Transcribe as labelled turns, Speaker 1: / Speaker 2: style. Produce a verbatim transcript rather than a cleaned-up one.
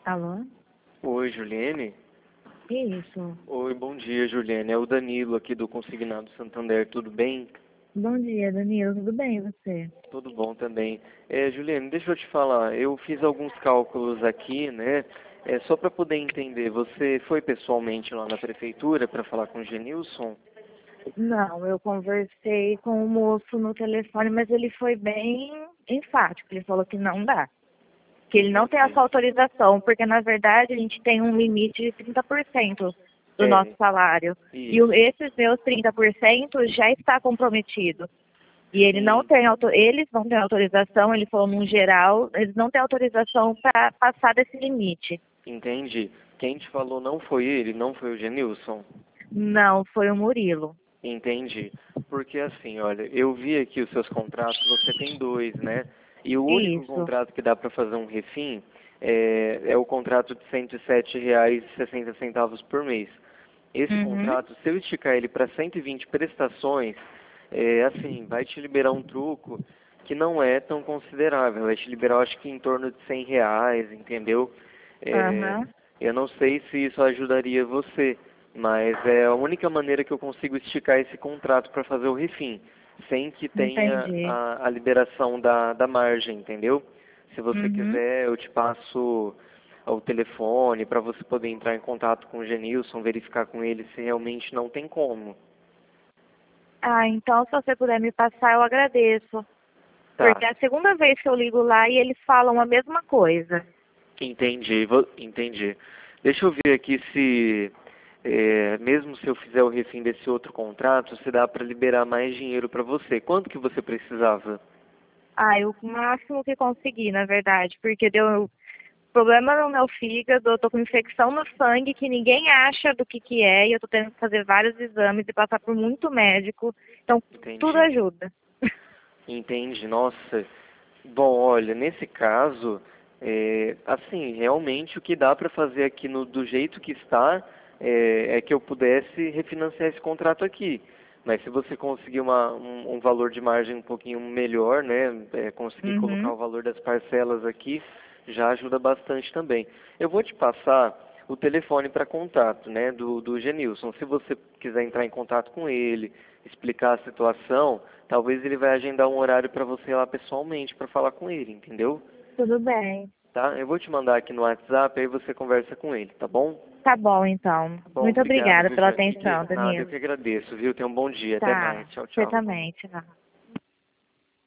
Speaker 1: Alô?
Speaker 2: Oi, Juliane.
Speaker 1: Que isso?
Speaker 2: Oi, bom dia, Juliane. É o Danilo aqui do Consignado Santander, tudo bem?
Speaker 1: Bom dia, Danilo. Tudo bem, e você?
Speaker 2: Tudo bom também. É, Juliane, deixa eu te falar, eu fiz alguns cálculos aqui, né? É, só para poder entender, você foi pessoalmente lá na prefeitura para falar com o Genilson?
Speaker 1: Não, eu conversei com o moço no telefone, mas ele foi bem enfático. Ele falou que não dá. Que ele não tem essa
Speaker 2: Entendi.
Speaker 1: autorização, porque na verdade a gente tem um limite de trinta por cento do nosso
Speaker 2: É,
Speaker 1: salário. E o-
Speaker 2: isso.
Speaker 1: esses meus trinta por cento já está comprometido. E ele não
Speaker 2: Sim,
Speaker 1: tem, auto- eles não têm autorização, ele falou num geral, eles não têm autorização para passar desse limite.
Speaker 2: entendi. Quem te falou não foi ele, não foi o Genilson?
Speaker 1: Não, foi o Murilo.
Speaker 2: Entendi. Porque assim, olha, eu vi aqui os seus contratos, você tem dois, né? E o único
Speaker 1: Isso.
Speaker 2: contrato que dá para fazer um refim é, é o contrato de cento e sete reais e sessenta centavos por mês. Esse
Speaker 1: Uhum.
Speaker 2: contrato, se eu esticar ele para cento e vinte prestações, é, assim, vai te liberar um truco que não é tão considerável. Vai te liberar, acho que em torno de cem reais, entendeu? É,
Speaker 1: Aham.
Speaker 2: eu não sei se isso ajudaria você, mas é a única maneira que eu consigo esticar esse contrato para fazer o refim, sem que tenha
Speaker 1: Entendi.
Speaker 2: a, a liberação da, da margem, entendeu? Se você
Speaker 1: Uhum.
Speaker 2: quiser, eu te passo o telefone para você poder entrar em contato com o Genilson, verificar com ele se realmente não tem como.
Speaker 1: Ah, então se você puder me passar, eu agradeço. Porque
Speaker 2: Tá,
Speaker 1: é a segunda vez que eu ligo lá e eles falam a mesma coisa.
Speaker 2: entendi, vou- entendi. Deixa eu ver aqui se, é, mesmo se eu fizer o refim desse outro contrato, se dá para liberar mais dinheiro para você. Quanto que você precisava?
Speaker 1: Ah, eu o máximo que consegui, na verdade, porque deu problema no meu fígado, eu tô com infecção no sangue que ninguém acha do que que é, e eu tô tendo que fazer vários exames e passar por muito médico. Então, tudo
Speaker 2: Entendi.
Speaker 1: ajuda.
Speaker 2: Entendi, nossa. Bom, olha, nesse caso, é, assim, realmente o que dá para fazer aqui no, do jeito que está é, é que eu pudesse refinanciar esse contrato aqui. Mas se você conseguir uma, um, um valor de margem um pouquinho melhor, né, é, conseguir colocar
Speaker 1: Uhum.
Speaker 2: o valor das parcelas aqui, já ajuda bastante também. Eu vou te passar o telefone para contato, né, do, do Genilson. Se você quiser entrar em contato com ele, explicar a situação, talvez ele vai agendar um horário para você ir lá pessoalmente para falar com ele, entendeu?
Speaker 1: Tudo bem.
Speaker 2: Tá? Eu vou te mandar aqui no WhatsApp, aí você conversa com ele, tá bom?
Speaker 1: Tá bom, então.
Speaker 2: Tá bom,
Speaker 1: Muito
Speaker 2: obrigado,
Speaker 1: obrigada
Speaker 2: viu,
Speaker 1: pela
Speaker 2: Jane? Que,
Speaker 1: atenção,
Speaker 2: nada, eu
Speaker 1: Danilo.
Speaker 2: que agradeço, viu? Tenha um bom dia. Até
Speaker 1: Tá.
Speaker 2: mais. Tchau,
Speaker 1: Você
Speaker 2: tchau.
Speaker 1: também, tchau.